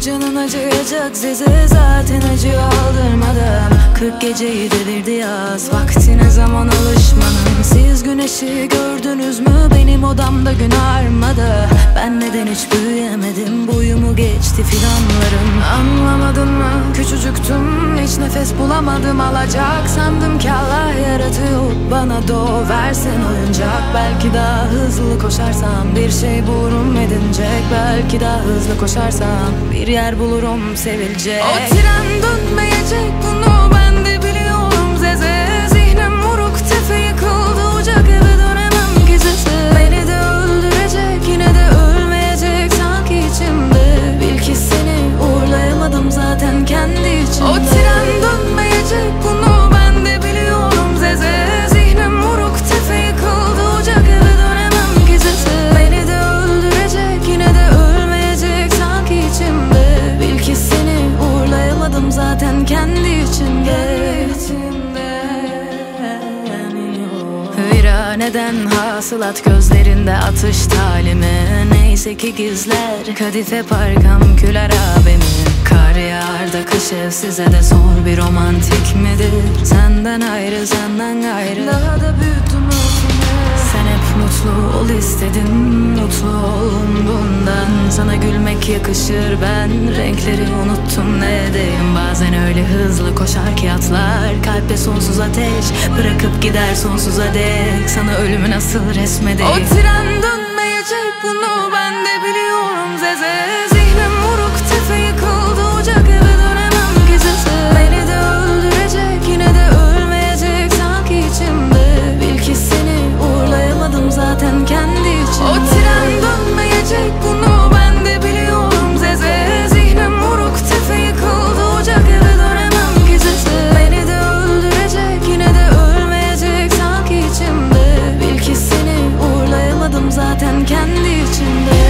canın acıyacak size, zaten acıyor aldırmadım. 40 geceyi devirdi yaz, vakti ne zaman alışmanın. Siz güneşi gördünüz mü, benim odamda gün armadı. Ben neden hiç büyüyemedim, boyumu geçti fidanlarım. Anlamadın mı, küçücüktüm, hiç nefes bulamadım. Alacak sandım ki Allah yaratıyor bana, doğ versin oyuncak. Belki daha hızlı koşarsam bir şey bulurum edinecek. Belki daha hızlı koşarsam bir yer bulurum sevilecek. O tren dönmeyecek, bunu ben de biliyorum Zeze. Zihnim vuruk, tefe yıkıldı, ocak eve dönemem gizlisi. Beni de öldürecek, yine de ölmeyecek sanki içimde. Bil ki seni uğurlayamadım zaten kendi içimde. O tren dönmeyecek, bunu ben de biliyorum Zeze. Zihnim vuruk, tefe yıkıldı, ocak eve dönemem gizlisi. Beni de öldürecek, yine de ölmeyecek sanki içimde. Bil ki seni uğurlayamadım zaten kendi içimde. Viraneden hasılat, gözlerinde atış talimi. Neyse ki gizler kadife parkam küler abimi. Kar yağar da kış ev size de zor bir romantik midir? Senden ayrı, senden gayrı daha da büyüttüm ötümü. Sen hep mutlu ol istedin, mutlu ol bundan. Sana gülmek yakışır, ben renkleri unuttum ne edeyim. Bazen öyle hızlı koşar ki atlar, kalpte sonsuz ateş bırakıp gider sonsuza dek. Sana ölümü nasıl resmedeyim. O tren dönmeyecek, bunu ben de biliyorum Zeze. Zihnim vuruk, tefe yıkıldı, ocak eve dönemem gizlisi. Beni de öldürecek, yine de ölmeyecek sanki içimde. Bil ki seni uğurlayamadım zaten kendi içimde. O tren dönmeyecek, bunu ben de biliyorum Zeze. Zihnim vuruk, tefe yıkıldı, ocak eve dönemem gizlisi. Beni de öldürecek, yine de ölmeyecek sanki içimde. Bil ki seni uğurlayamadım zaten kendi içimde.